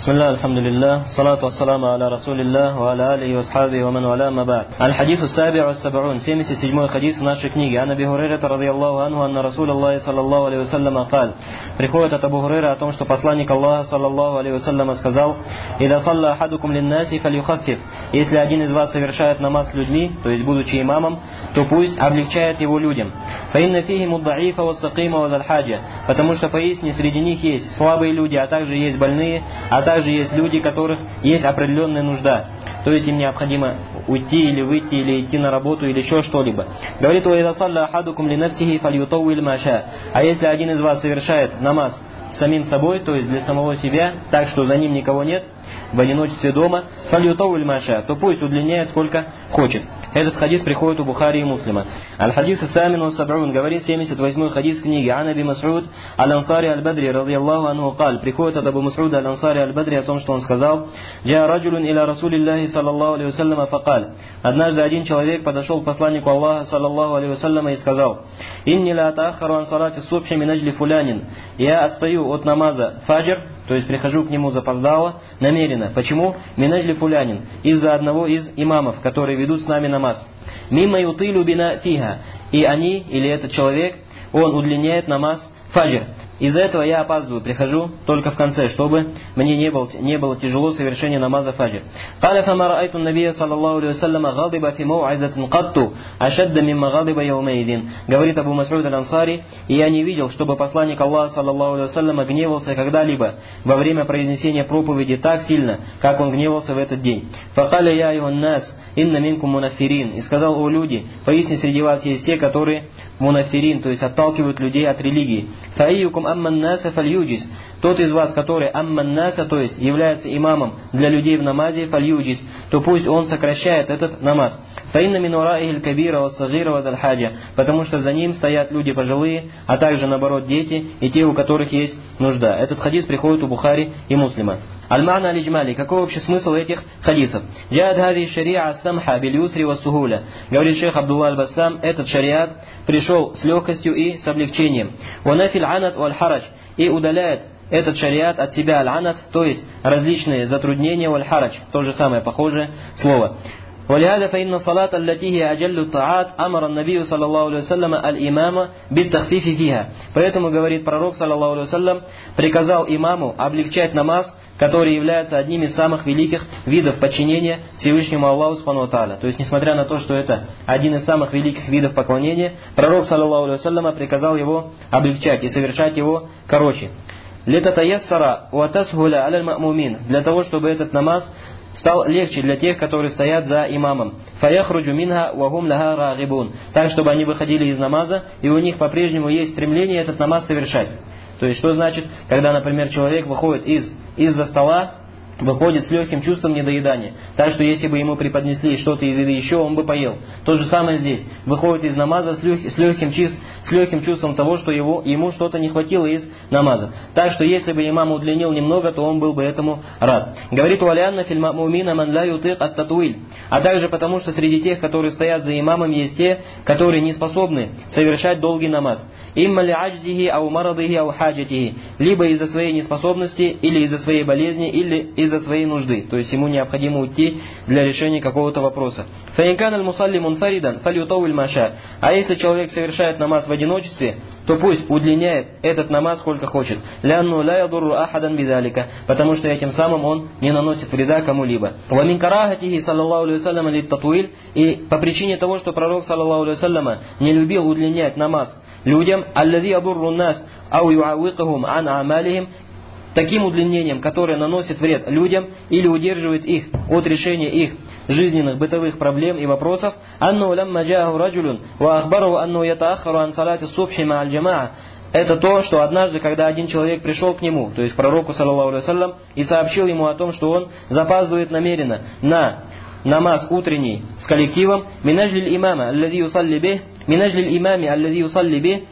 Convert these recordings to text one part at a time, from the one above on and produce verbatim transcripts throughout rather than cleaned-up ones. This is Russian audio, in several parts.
Бисмилля, алхамдулилля, салату ассаламу аля расулилля, ва аля алихи ва асхабихи ва ман валя ма ба'д. Аль-хадису саби' ва саб'ун, семьдесят седьмой хадис в нашей книге. Ан Аби Хурайрата радийаллаху анху, анна Расулаллахи саллаллаху алейхи ва саллама каль. Приходит от Абу Хурайра о том, что посланник Аллаха саллаллаху алейхи ва саллама сказал: «Ида салла ахадукум линнаси фальюхаффиф». Если один из вас совершает намаз с людьми, то есть будучи имамом, то пусть облегчает его людям. Фаинна фихим уддаифа ва сакима ва дальхаджа. Потому что поистине среди них есть слабые люди, а также есть больные, а также есть люди, у которых есть определенная нужда. То есть им необходимо уйти или выйти, или идти на работу, или еще что-либо. Говорит: а если один из вас совершает намаз самим собой, то есть для самого себя, так что за ним никого нет, в одиночестве дома, то пусть удлиняет сколько хочет. Этот хадис приходит у Бухари и Муслима. Аль-хадис ас-самин ва саб'ун, говорит семьдесят восьмой хадис книги. Ан Аби Мас'уд аль-Ансари аль-Бадри радийаллаху анху каль. Приходит от Абу Мас'уда аль-Ансари аль-Бадри о том, что он сказал: «Джа раджулун иля Расулиллахи саллаллаху алейхи ва саллама факаль». Однажды один человек подошел к посланнику Аллаха саллаллаху алейхи ва саллама и сказал: «Инни ла таахару ан салати субхи мин аджли фулянин». Я отстаю от намаза фаджр, то есть прихожу к нему запоздало, намеренно. Почему? Минажли фулянин, из-за одного из имамов, которые ведут с нами намаз. Мимма ютилу бина фиха. И они, или этот человек, он удлиняет намаз фаджр. Из-за этого я опаздываю, прихожу только в конце, чтобы мне не было, не было тяжело совершение намаза фаджр. Говорит Абу Мас'уд аль-Ансари: и я не видел, чтобы посланник Аллаха саллаллаху алейхи ва саллям гневался когда-либо во время произнесения проповеди так сильно, как он гневался в этот день. Факаля я айюхан нас инна минкум мунаффирин. И сказал: о люди, поистине среди вас есть те, которые мунаффирин, то есть отталкивают людей от религии. Фаийюкум амман наса фальюджис. Тот из вас, который амман наса, то есть является имамом для людей в намазе, фальюджис, то пусть он сокращает этот намаз. Фаинна мин ураихиль кабира ва сагира ва дальхаджа. Потому что за ним стоят люди пожилые, а также наоборот дети и те, у которых есть нужда. Этот хадис приходит у Бухари и Муслима. Аль-Ма'на аль-Иджмали. Какой общий смысл этих хадисов? Джа'ат хади шариа самха биль юсри ва сугуля. Говорит шейх Абдулла аль-Бассам, этот шариат пришел с легкостью и с облегчением. Ва нафиль анат валь харадж. И удаляет этот шариат от себя аль-анат, то есть различные затруднения, валь харадж, то же самое похожее слово. ولهذا فإن الصلاة التي هي أجل الطاعات أمر النبي صلى الله عليه وسلم الإمام بالتخفيف فيها. Поэтому, говорит пророк саллаллаху алейхи ва саллям, приказал имаму облегчать намаз, который является одним из самых великих видов подчинения Всевышнему Аллаху субхану ва тааля. То есть, несмотря на то, что это один из самых великих видов поклонения, пророк саллаллаху алейхи ва саллям приказал его облегчать и совершать его короче. Литатаяссара ва тасхуля аля аль-ма'мумин. Для того, чтобы этот намаз стал легче для тех, которые стоят за имамом. Фаяхруджу минха ва гум лаха рагибун. Так, чтобы они выходили из намаза, и у них по-прежнему есть стремление этот намаз совершать. То есть, что значит, когда, например, человек выходит из, из-за стола, выходит с легким чувством недоедания. Так что если бы ему преподнесли что-то из еды еще, он бы поел. То же самое здесь. Выходит из намаза с, лег, с, легким, с легким чувством того, что его, ему что-то не хватило из намаза. Так что если бы имам удлинил немного, то он был бы этому рад. Говорит: «Уалянна филь ма'мумина ман ла ютык ат-татуиль». А также потому, что среди тех, которые стоят за имамом, есть те, которые не способны совершать долгий намаз. Имма ли аджзихи ау марадихи ау хаджатихи. Либо из-за своей неспособности, или из-за своей болезни, или из из-за своей нужды, то есть ему необходимо уйти для решения какого-то вопроса. Фаинкан аль-мусалли мунфаридан фалютауиль маша. А если человек совершает намаз в одиночестве, то пусть удлиняет этот намаз сколько хочет. Лянну ла ядурру ахадан бидалика, потому что этим самым он не наносит вреда кому-либо. Ва мин карахатихи саллаллаху алейхи ва саллям лит-татуиль. И по причине того, что пророк саллаллаху алейхи ва саллям не любил удлинять намаз людям, аллади ядурру нас ау юауикахум ан амалихим, таким удлинением, которое наносит вред людям или удерживает их от решения их жизненных бытовых проблем и вопросов. Анну лямма джааху раджулун ва ахбару анну ятаахару ан салати субхи ма аль-джамаа. Это то, что однажды, когда один человек пришел к нему, то есть к пророку саллаллаху алейхи ва саллям, и сообщил ему о том, что он запаздывает намеренно на намаз утренний с коллективом, минажлиль имама аллади юсалли бих, минажлиль имами аллади юсалли бих,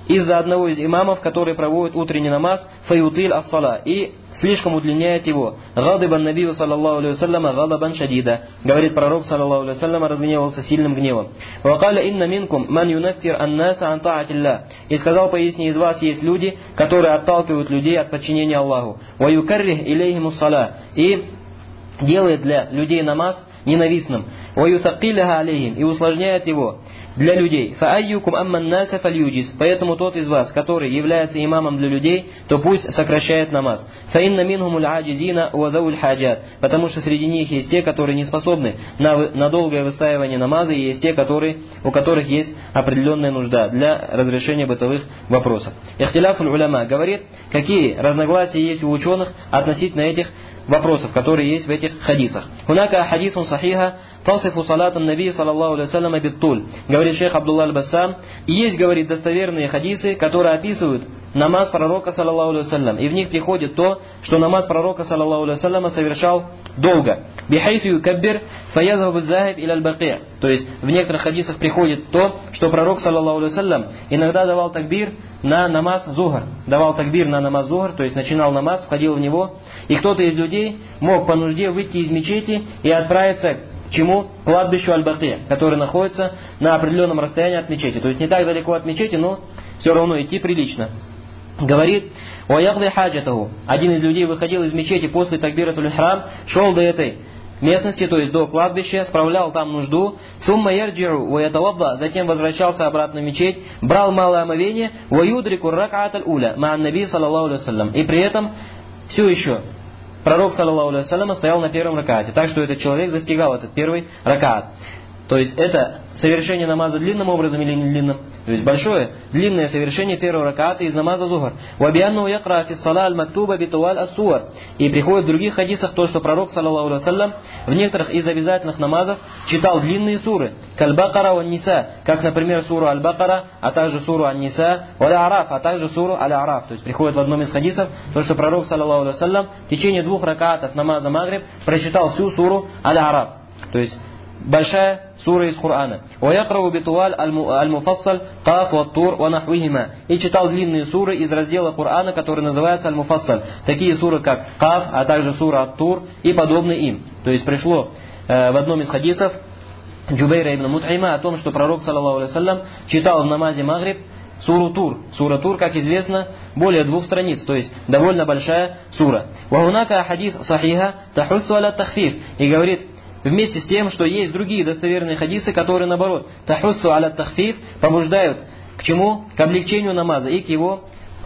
из-за одного из имамов, который проводит утренний намаз, фаютиль ас-сала, и слишком удлиняет его. Гадыбан набию саллаллаху алейхи вассаляма гадабан шадида. Говорит пророк саллаллаху алейхи вассаляма, разгневался сильным гневом. Вакаля инна минкум ман юнаффир аннаса ан таатилля. И сказал, поясни, из вас есть люди, которые отталкивают людей от подчинения Аллаху. Ва юкаррих илейхиму ссала. И делает для людей намаз ненавистным. Ва юсаккилаха алейхим. И усложняет его для людей. Фаайюкум амман наса фальюджиз. Поэтому тот из вас, который является имамом для людей, то пусть сокращает намаз. Фаинна минхумуль аджизина ва зауль хаджат. Потому что среди них есть те, которые не способны на, на долгое выстаивание намаза, и есть те, которые, у которых есть определенная нужда для разрешения бытовых вопросов. Ихтиляфуль уляма говорит, какие разногласия есть у ученых относительно этих вопросов, которые есть в этих хадисах. Хунака хадисун сахиха тасифу салатан наби саллаллаху алейхи вассаляма биттуль. Говорит шейх Абдулла аль-Бассам. И есть, говорит, достоверные хадисы, которые описывают намаз пророка саллаллаху алейхи вассалям. И в них приходит то, что намаз пророка саллаллаху алейхи вассаляма совершал долго. Бихайсу юкаббир фаязхабу захиб иля аль-бақи. То есть в некоторых хадисах приходит то, что пророк саллаллаху алейхи вассалям иногда давал такбир на намаз зухр. Давал такбир на намаз зухр, то есть начинал намаз, входил в него. И кто-то из людей мог по нужде выйти из мечети и отправиться к чему? К кладбищу Аль-Бақи, который находится на определенном расстоянии от мечети. То есть не так далеко от мечети, но все равно идти прилично. Говорит, «Уаягды хаджатаху». Один из людей выходил из мечети после такбиратуль ихрам, шел до этой местности, то есть до кладбища, справлял там нужду, сумма ярджиру ваятавадда, затем возвращался обратно в мечеть, брал малое омовение, ваюдрику ракаат аль-уля, ма'ан наби саллаллаху алейхи вассалям. И при этом все еще пророк саллаллаху алейхи вассалям стоял на первом ракаате, так что этот человек застигал этот первый ракаат. То есть это совершение намаза длинным образом или не длинным? То есть большое, длинное совершение первого ракаата из намаза зухр. Вабианну якра фи ссала аль-мактуба битуаль ас-суар. И приходит в других хадисах то, что пророк саллаллаху алейхи вассалям в некоторых из обязательных намазов читал длинные суры. Каль-Бакара ван-Ниса, как, например, суру Аль-Бакара, а также суру Ан-Ниса, валь-Араф, а также суру Аль-Араф. То есть приходит в одном из хадисов то, что пророк саллаллаху алейхи вассалям в течение двух ракаатов намаза Магриб прочитал всю суру Аль-Араф. То есть большая сура из Корана. وَيَقْرَوْ بِتُوَالْ الْمُفَصَّلْ قَافْ وَالطُّورْ وَنَحْوِهِمَا. И читал длинные суры из раздела Корана, который называется Аль-Муфассаль. Такие суры, как Каф, а также сура Ат-Тур и подобные им. То есть пришло э, в одном из хадисов Джубейра ибн Мут'има о том, что пророк, саллаллаху алейхи вассалям, читал в намазе Магриб суру Тур. Сура Тур, как известно, более двух страниц, то есть довольно большая сура. وَهُنَاكَ حَدِيث صَحِيحًا تَحُثُّ عَلَى التَّخْفِيفِ. И говорит, вместе с тем, что есть другие достоверные хадисы, которые, наоборот, тахуссу аля тахфиф, побуждают к чему? К облегчению намаза и к его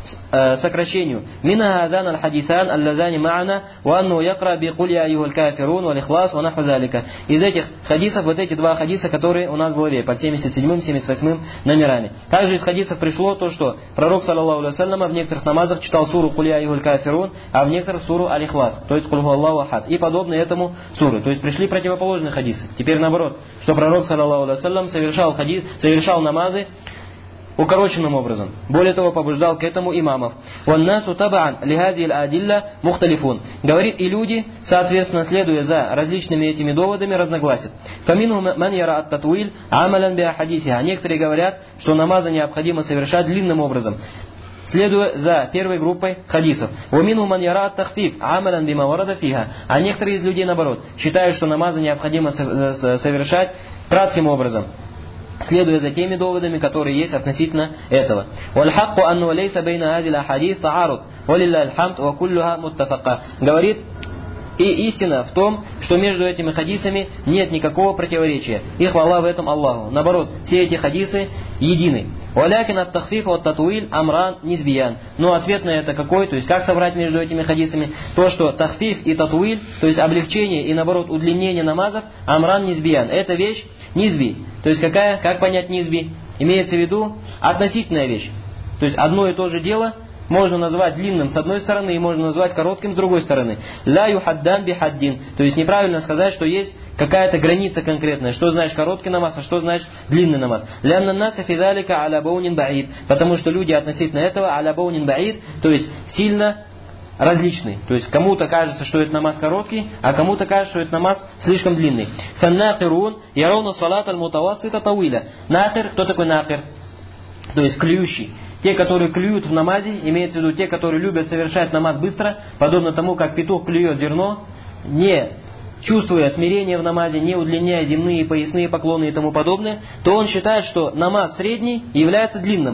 э, сокращению. Мина адан аль-хадисан аллазани ма'ана ва анну якра би куль я айюхаль кафирун вал ихлас ва наху залика. Из этих хадисов, вот эти два хадиса, которые у нас в главе, под семьдесят седьмым семьдесят восьмым номерами. Также из хадисов пришло то, что пророк, саллаллаху алейхи вассалям, в некоторых намазах читал суру куль я айюхаль кафирун, а в некоторых суру аль-ихлас, то есть куль ху Аллаху ахад, и подобные этому суры. То есть пришли противоположные хадисы. Теперь наоборот, что пророк, саллаллаху алейхи вассалям, совершал, хадис, совершал намазы укороченным образом. Более того, побуждал к этому имамов. «Ваннасу табаан лихади аль-адилля мухталифун». Говорит, и люди, соответственно, следуя за различными этими доводами, разногласят. «Фамину ман яра ат-татуиль амалян би ахадисиха». Некоторые говорят, что намазы необходимо совершать длинным образом, следуя за первой группой хадисов. «Вамину ман яра ат-тахфиф амалян бима варада фиха». А некоторые из людей, наоборот, считают, что намазы необходимо совершать кратким образом, следуя за теми доводами, которые есть относительно этого. «Вальхакку анну лейса бейна адил ахадис таарут, валилля аль-хамд ва куллюха муттафака». Говорит, и истина в том, что между этими хадисами нет никакого противоречия. И хвала в этом Аллаху. Наоборот, все эти хадисы едины. «Валякин ат-тахфиф ва ат-татуиль амран низбиян». Но ответ на это какой? То есть как собрать между этими хадисами? То, что тахфиф и татуиль, то есть облегчение и наоборот удлинение намазов, амран низбиян. Это вещь низби. То есть какая? Как понять низби? Имеется в виду относительная вещь. То есть одно и то же дело можно назвать длинным с одной стороны и можно назвать коротким с другой стороны. Ля юхаддан бихаддин. То есть неправильно сказать, что есть какая-то граница конкретная. Что значит короткий намаз, а что значит длинный намаз. Лянна наса фидалика аля баунин баид. Потому что люди относительно этого аля баунин баид, то есть сильно различный. То есть кому-то кажется, что это намаз короткий, а кому-то кажется, что это намаз слишком длинный. Фаннакирун яруна салат аль-мутавассита тауиля. Накир, кто такой накир? То есть клюющий. те, которые клюют в намазе, имеется в виду те, которые любят совершать намаз быстро, подобно тому, как петух клюет зерно, не чувствуя смирения в намазе, не удлиняя земные, поясные поклоны и тому подобное, то он считает, что намаз средний является длинным.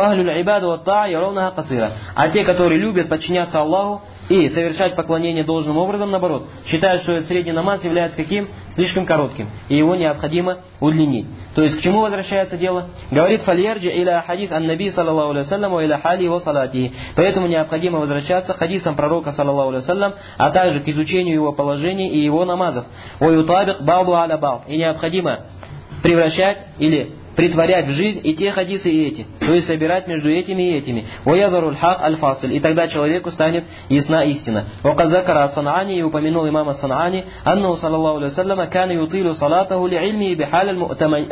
А те, которые любят подчиняться Аллаху и совершать поклонение должным образом, наоборот, считают, что средний намаз является каким? Слишком коротким, и его необходимо удлинить. То есть к чему возвращается дело? Говорит фальярджи иля хадис ан-наби саллаллаху алейхи вассалям иля хали его салати. Поэтому необходимо возвращаться к хадисам пророка саллаллаху алейхи вассалям, а также к изучению его положений и его намазов. Уютабик ба'ду аля ба'д. И необходимо превращать или притворять в жизнь и те хадисы, и эти. То есть собирать между этими и этими. وَيَذَرُ الْحَقْ الْفَاصِلِ. И тогда человеку станет ясна истина. وَقَدْ ذَكَرَ الصَّنْعَانِي. И упомянул имама Сан'ани, أَنَّهُ صلى الله عليه وسلم كان يطيل صلاته لعلمه بحال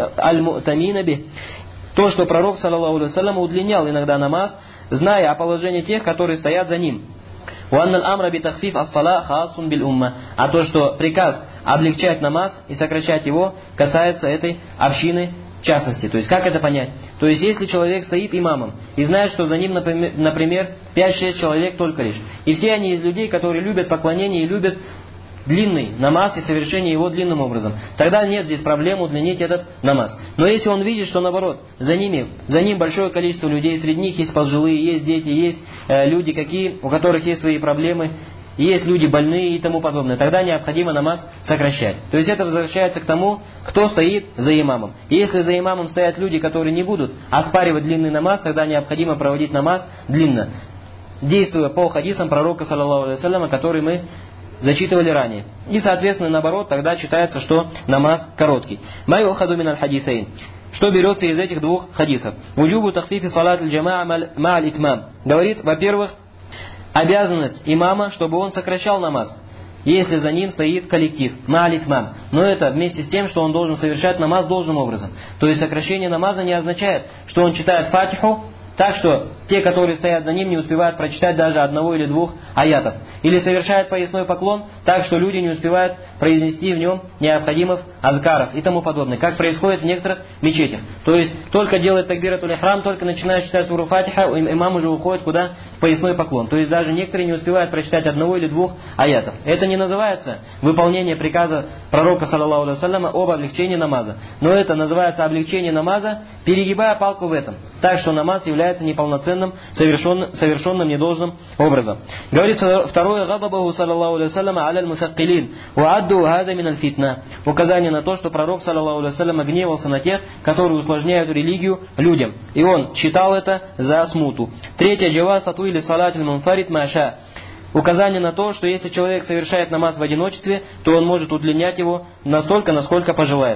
المؤتمين به. То, что пророк, саллаллаху алейхи вассалям, удлинял иногда намаз, зная о положении тех, которые стоят за ним. وَأَنَّ الْأَمْرَ بِتَخْفِيفِ الصَّلَاةِ خَاصٌ بِالْأُمَّةِ. А то, что приказ облегчать намаз и сокращать его, касается этой общины в частности. То есть, как это понять? То есть, если человек стоит имамом и знает, что за ним, например, пять-шесть человек только лишь, и все они из людей, которые любят поклонение и любят длинный намаз и совершение его длинным образом, тогда нет здесь проблем удлинить этот намаз. Но если он видит, что наоборот, за ними, за ним большое количество людей, среди них есть пожилые, есть дети, есть э, люди, какие, у которых есть свои проблемы, есть люди больные и тому подобное, тогда необходимо намаз сокращать. То есть это возвращается к тому, кто стоит за имамом. И если за имамом стоят люди, которые не будут оспаривать длинный намаз, тогда необходимо проводить намаз длинно, действуя по хадисам пророка, саллаллаху алейхи вассаляма, которые мы зачитывали ранее. И, соответственно, наоборот, тогда считается, что намаз короткий. Май ухаду мин аль-хадисайн. Что берется из этих двух хадисов? Вуджубу тахфифи салат аль-джамаа ма'аль итмам. Говорит, во-первых, обязанность имама, чтобы он сокращал намаз, если за ним стоит коллектив, ма'аль итмам. Но это вместе с тем, что он должен совершать намаз должным образом. То есть сокращение намаза не означает, что он читает фатиху, так что те, которые стоят за ним, не успевают прочитать даже одного или двух аятов. Или совершает поясной поклон, так что люди не успевают произнести в нем необходимых азкаров и тому подобное, как происходит в некоторых мечетях. То есть только делает такбиратуль ихрам, только начинает читать суру Фатиха, имам уже уходит куда? В поясной поклон. То есть даже некоторые не успевают прочитать одного или двух аятов. Это не называется выполнение приказа пророка, саллаллаху алейхи вассаляма, об облегчении намаза. Но это называется облегчение намаза, перегибая палку в этом. Так что намаз является неполноценным, совершенным, совершенным недолжным образом. Говорит второе, гадабаху саллаллаху алейхи вассаляма аля аль-мусаккилин ва адду хада мин аль-фитна. Указание на то, что пророк, саллаллаху алейхи вассаляма, гневался на тех, которые усложняют религию людям. И он читал это за смуту. Третье, джаваз татуили салатиль мунфарид маша. Указание на то, что если человек совершает намаз в одиночестве, то он может удлинять его настолько, насколько пожелает.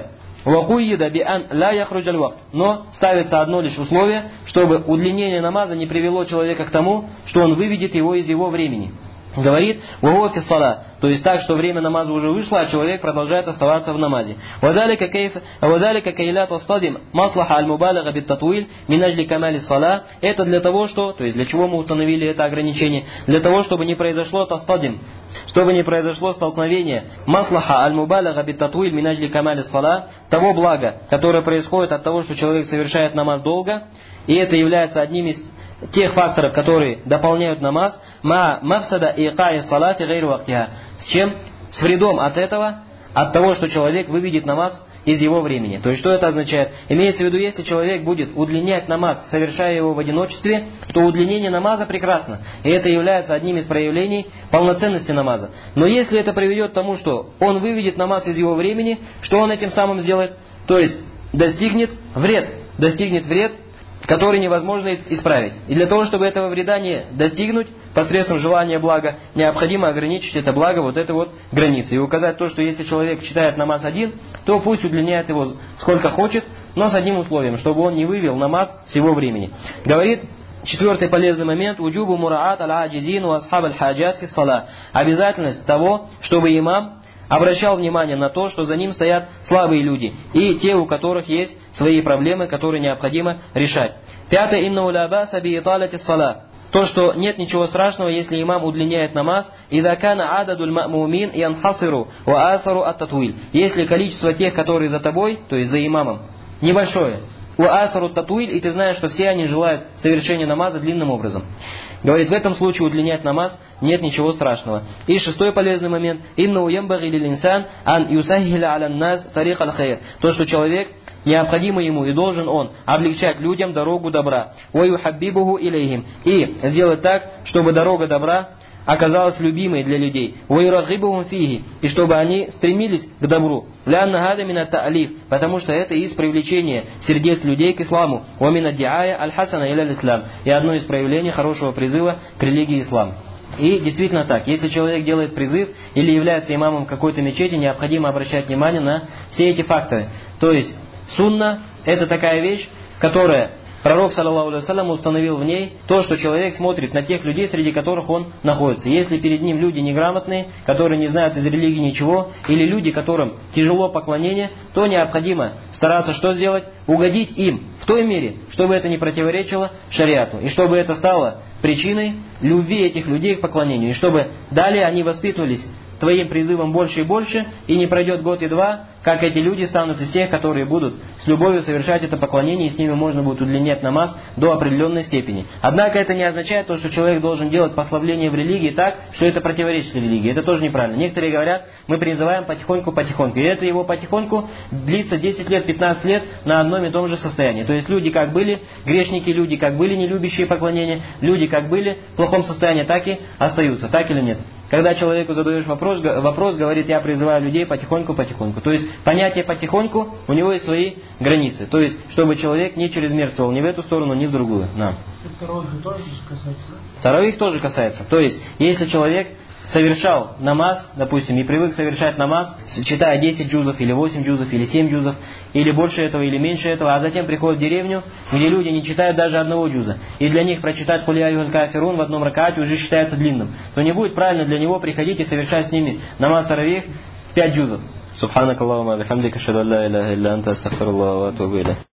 Но ставится одно лишь условие, чтобы удлинение намаза не привело человека к тому, что он выведет его из его времени. Говорит, вахуа сала, то есть так, что время намаза уже вышло, а человек продолжает оставаться в намазе. Это для того, что, то есть для чего мы установили это ограничение, для того, чтобы не произошло тастадим, чтобы не произошло столкновение маслаха аль-мубалага бит-татуиль минажли камали сала, того блага, которое происходит от того, что человек совершает намаз долго, и это является одним из тех факторов, которые дополняют намаз, ма мафсада икаи салати гайру вактиха. С чем? С вредом от этого, от того, что человек выведет намаз из его времени. То есть, что это означает? Имеется в виду, если человек будет удлинять намаз, совершая его в одиночестве, то удлинение намаза прекрасно. И это является одним из проявлений полноценности намаза. Но если это приведет к тому, что он выведет намаз из его времени, что он этим самым сделает? То есть, достигнет вред. Достигнет вред, который невозможно исправить. И для того, чтобы этого вреда не достигнуть, посредством желания блага, необходимо ограничить это благо вот этой вот границей. И указать то, что если человек читает намаз один, то пусть удлиняет его сколько хочет, но с одним условием, чтобы он не вывел намаз с его времени. Говорит четвертый полезный момент, уджубу мураат аль-аджизин ва асхаб аль-хаджат фи ссала. Обязательность того, чтобы имам обращал внимание на то, что за ним стоят слабые люди и те, у которых есть свои проблемы, которые необходимо решать. Пятое, иннау ла баса би италати ссала. То, что нет ничего страшного, если имам удлиняет намаз, ида кана ададуль ма'мумин янхасиру ва асару ат-татуиль. Если количество тех, которые за тобой, то есть за имамом, небольшое, уасару татуиль, и ты знаешь, что все они желают совершения намаза длинным образом. Говорит, в этом случае удлинять намаз нет ничего страшного. И шестой полезный момент. Инна уямбаги лил инсан ан юсахиля алян нас тарих аль хайр. То, что человек, необходимо ему и должен он облегчать людям дорогу добра. Уаюхаббибуху илейхим. И сделать так, чтобы дорога добра оказалась любимой для людей. Уайрагибухум фиги. И чтобы они стремились к добру. Лянна гада мина та'алиф. Потому что это из привлечения сердец людей к исламу. Уамина диая аль-хасана иля ислам. И одно из проявлений хорошего призыва к религии ислам. И действительно так, если человек делает призыв или является имамом какой-то мечети, необходимо обращать внимание на все эти факторы. То есть сунна – это такая вещь, которая пророк, саллаллаху алейхи ва саллям, установил в ней то, что человек смотрит на тех людей, среди которых он находится. Если перед ним люди неграмотные, которые не знают из религии ничего, или люди, которым тяжело поклонение, то необходимо стараться что сделать? Угодить им в той мере, чтобы это не противоречило шариату, и чтобы это стало причиной любви этих людей к поклонению, и чтобы далее они воспитывались твоим призывом больше и больше, и не пройдет год и два, как эти люди станут из тех, которые будут с любовью совершать это поклонение, и с ними можно будет удлинять намаз до определенной степени. Однако это не означает то, что человек должен делать послабление в религии так, что это противоречит религии. Это тоже неправильно. Некоторые говорят, мы призываем потихоньку-потихоньку. И это его потихоньку длится десять лет, пятнадцать лет на одном и том же состоянии. То есть люди как были грешники, люди как были не любящие поклонения, люди как были в плохом состоянии, так и остаются. Так или нет? Когда человеку задаешь вопрос, вопрос, говорит, я призываю людей потихоньку-потихоньку. То есть понятие потихоньку, у него есть свои границы. То есть, чтобы человек не чрезмерствовал ни в эту сторону, ни в другую. Да. Таравих тоже касается? Таравих тоже касается. То есть, если человек совершал намаз, допустим, и привык совершать намаз, читая десять джузов, или восемь джузов, или семь джузов, или больше этого, или меньше этого, а затем приходит в деревню, где люди не читают даже одного джуза, и для них прочитать «Куль я аюхаль кафирун» в одном ракате уже считается длинным, то не будет правильно для него приходить и совершать с ними намаз таравих в пять джузов. Субханак Аллахумма бихамдика, ашхаду ан ла иляха илля анта, астагфируллаха ва атубу илейх.